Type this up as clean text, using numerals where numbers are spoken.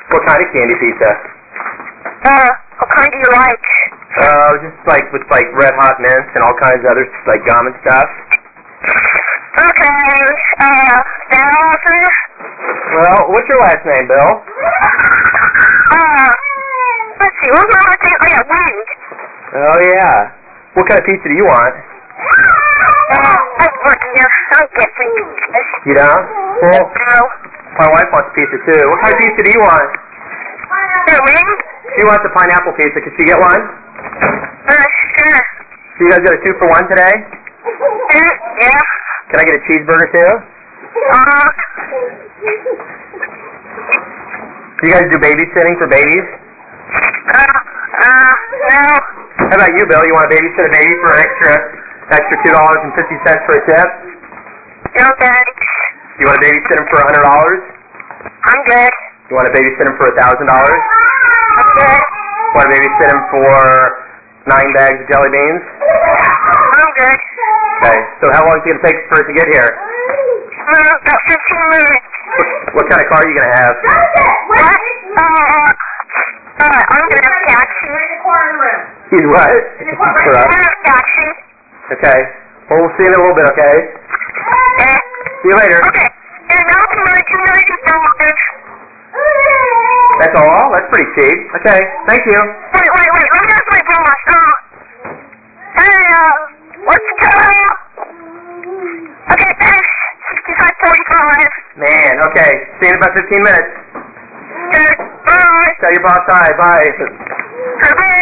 What kind of candy pizza? What kind do you like? Just like with like red hot mints and all kinds of other like gum and stuff. Okay, that offer? Well, what's your last name, Bill? Let's see, what's my last name? Oh yeah, Wade. Oh yeah. What kind of pizza do you want? I work here. I don't get free pizzas. You don't? Well, No. my wife wants pizza too. What kind of pizza do you want? Wade? She wants a pineapple pizza. Could she get one? Sure. So you guys got a 2-for-1 today? Yeah. Can I get a cheeseburger too? Do you guys do babysitting for babies? No. How about you, Bill? You want to babysit a baby for an extra $2.50 for a tip? No thanks. You want to babysit him for $100? I'm good. You want to babysit him for $1,000? I'm good. Want to babysit him for 9 bags of jelly beans? I'm good. Okay. So how long is it going to take for it to get here? About 15 minutes. What kind of car are you going to have? What? I'm gonna have taxi. He's what? I'm gonna have taxi. Okay. Well, we'll see you in a little bit, okay? Okay. See you later. Okay. And now $2.50. That's all? That's pretty cheap. Okay. Thank you. Wait. Let me ask my boss. Hey, what's the time? Okay, thanks. 65:45. Man, okay. See you in about 15 minutes. Okay, bye. Tell your boss hi. Bye. Bye.